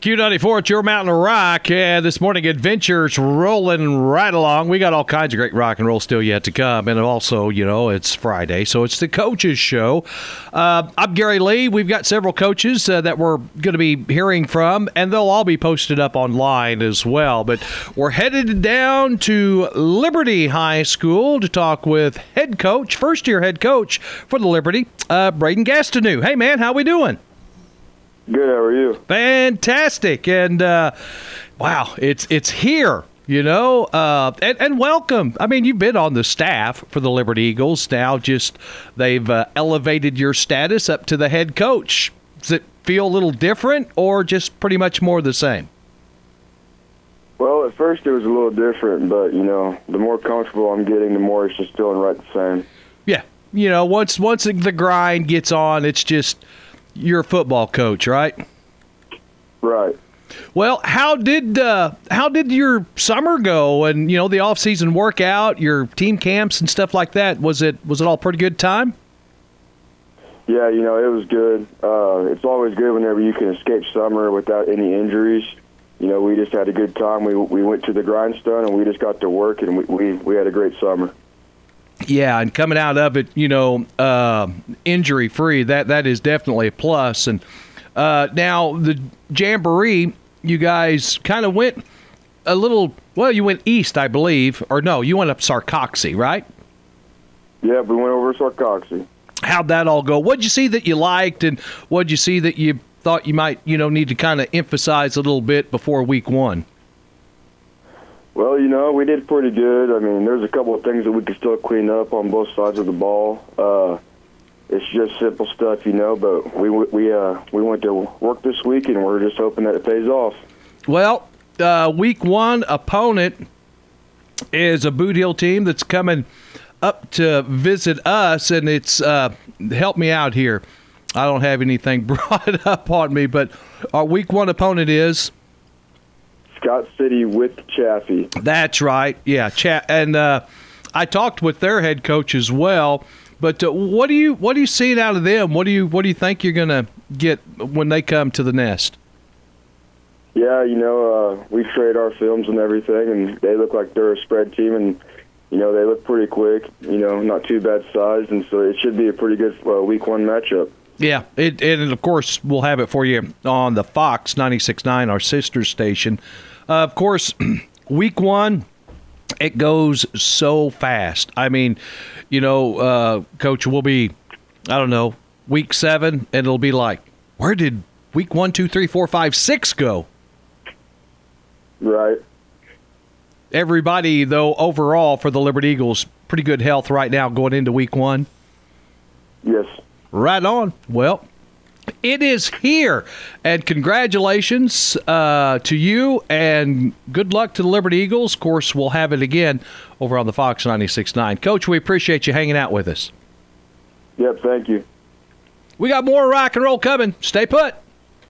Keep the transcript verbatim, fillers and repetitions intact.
Q ninety-four at your Mountain Rock. And this morning, adventures rolling right along. We got all kinds of great rock and roll still yet to come. And also, you know, it's Friday, so it's the Coaches Show. Uh, I'm Gary Lee. We've got several coaches uh, that we're going to be hearing from, and they'll all be posted up online as well. But we're headed down to Liberty High School to talk with head coach, first-year head coach for the Liberty, uh, Braden Gastineau. Hey, man, how we doing? Good, how are you? Fantastic. And, uh, wow, it's it's here, you know, uh, and, and welcome. I mean, you've been on the staff for the Liberty Eagles. Now just they've uh, elevated your status up to the head coach. Does it feel a little different or just pretty much more the same? Well, at first it was a little different, but, you know, the more comfortable I'm getting, the more it's just feeling right the same. Yeah. You know, once once the grind gets on, it's just – you're a football coach, right? Right. Well, how did uh, how did your summer go, and you know the off season workout, your team camps and stuff like that? Was it was it all pretty good time? Yeah, you know it was good. Uh, it's always good whenever you can escape summer without any injuries. You know, we just had a good time. We we went to the grindstone and we just got to work, and we we, we had a great summer. Yeah, and coming out of it, you know, uh, injury-free, that that is definitely a plus. And uh, now the Jamboree, you guys kind of went a little, well, you went east, I believe. Or no, you went up Sarcoxy, right? Yeah, we went over Sarcoxy. How'd that all go? What'd you see that you liked, and what'd you see that you thought you might, you know, need to kind of emphasize a little bit before week one? Well, you know, we did pretty good. I mean, there's a couple of things that we could still clean up on both sides of the ball. Uh, it's just simple stuff, you know, but we we uh, we went to work this week, and we're just hoping that it pays off. Well, uh, week one opponent is a Boot Hill team that's coming up to visit us, and it's, uh, help me out here. I don't have anything brought up on me, but our week one opponent is... Scott City with Chaffee. That's right. Yeah, Cha- and uh, I talked with their head coach as well. But uh, what do you what do you see out of them? What do you what do you think you're going to get when they come to the nest? Yeah, you know, uh, we trade our films and everything, and they look like they're a spread team, and you know they look pretty quick. You know, not too bad sized, and so it should be a pretty good uh, week one matchup. Yeah, it, and of course we'll have it for you on the Fox ninety-six point nine, our sister station. Uh, of course, week one, it goes so fast. I mean, you know, uh, Coach, we'll be, I don't know, week seven, and it'll be like, where did week one, two, three, four, five, six go? Right. Everybody, though, overall for the Liberty Eagles, pretty good health right now going into week one. Yes. Right on. Well, it is here, and congratulations uh, to you, and good luck to the Liberty Eagles. Of course, we'll have it again over on the Fox ninety-six point nine. Coach, we appreciate you hanging out with us. Yep, thank you. We got more rock and roll coming. Stay put.